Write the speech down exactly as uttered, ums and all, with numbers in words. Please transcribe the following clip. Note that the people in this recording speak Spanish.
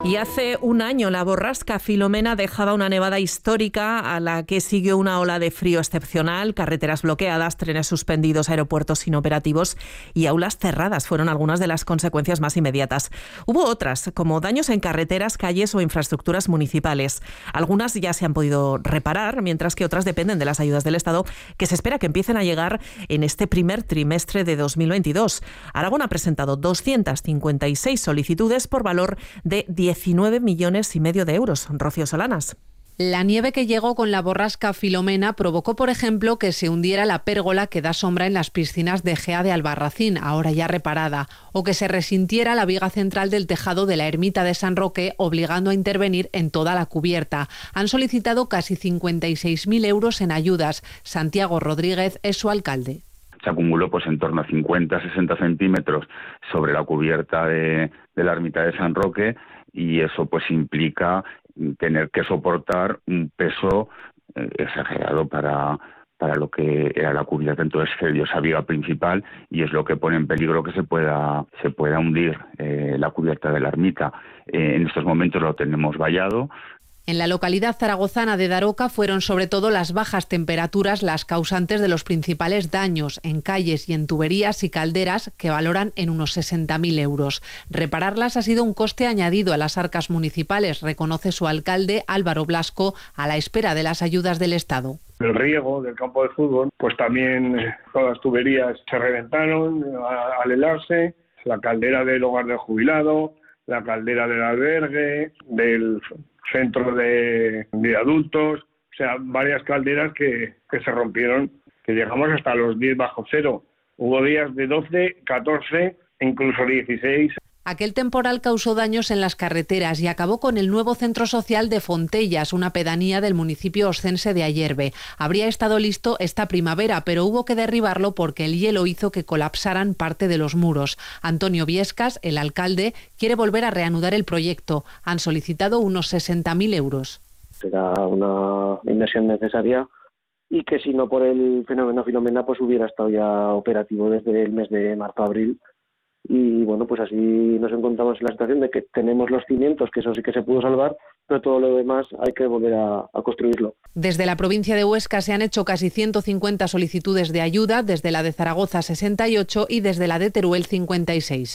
Y hace un año la borrasca Filomena dejaba una nevada histórica a la que siguió una ola de frío excepcional, carreteras bloqueadas, trenes suspendidos, aeropuertos inoperativos y aulas cerradas fueron algunas de las consecuencias más inmediatas. Hubo otras, como daños en carreteras, calles o infraestructuras municipales. Algunas ya se han podido reparar, mientras que otras dependen de las ayudas del Estado, que se espera que empiecen a llegar en este primer trimestre de dos mil veintidós. Aragón ha presentado doscientas cincuenta y seis solicitudes por valor de diecinueve millones y medio de euros. Rocío Solanas. La nieve que llegó con la borrasca Filomena provocó, por ejemplo, que se hundiera la pérgola que da sombra en las piscinas de Gea de Albarracín, ahora ya reparada, o que se resintiera la viga central del tejado de la ermita de San Roque, obligando a intervenir en toda la cubierta. Han solicitado casi cincuenta y seis mil euros en ayudas. Santiago Rodríguez es su alcalde. Se acumuló pues en torno a cincuenta a sesenta centímetros sobre la cubierta de, de la ermita de San Roque, y eso pues implica tener que soportar un peso eh, exagerado para, para lo que era la cubierta. Entonces se dio esa viga principal y es lo que pone en peligro que se pueda, se pueda hundir eh, la cubierta de la ermita. Eh, en estos momentos lo tenemos vallado. En la localidad zaragozana de Daroca fueron sobre todo las bajas temperaturas las causantes de los principales daños en calles y en tuberías y calderas, que valoran en unos sesenta mil euros. Repararlas ha sido un coste añadido a las arcas municipales, reconoce su alcalde Álvaro Blasco, a la espera de las ayudas del Estado. El riego del campo de fútbol, pues también todas las tuberías se reventaron al helarse, la caldera del hogar del jubilado, la caldera del albergue, del centro de, de adultos, o sea, varias calderas que, que se rompieron, que llegamos hasta los diez bajo cero. Hubo días de doce, catorce, incluso dieciséis. Aquel temporal causó daños en las carreteras y acabó con el nuevo centro social de Fontellas, una pedanía del municipio oscense de Ayerbe. Habría estado listo esta primavera, pero hubo que derribarlo porque el hielo hizo que colapsaran parte de los muros. Antonio Viescas, el alcalde, quiere volver a reanudar el proyecto. Han solicitado unos sesenta mil euros. Será una inversión necesaria y que si no por el fenómeno Filomena pues hubiera estado ya operativo desde el mes de marzo-abril. Y bueno, pues así nos encontramos en la situación de que tenemos los cimientos, que eso sí que se pudo salvar, pero todo lo demás hay que volver a, a construirlo. Desde la provincia de Huesca se han hecho casi ciento cincuenta solicitudes de ayuda, desde la de Zaragoza sesenta y ocho y desde la de Teruel cincuenta y seis.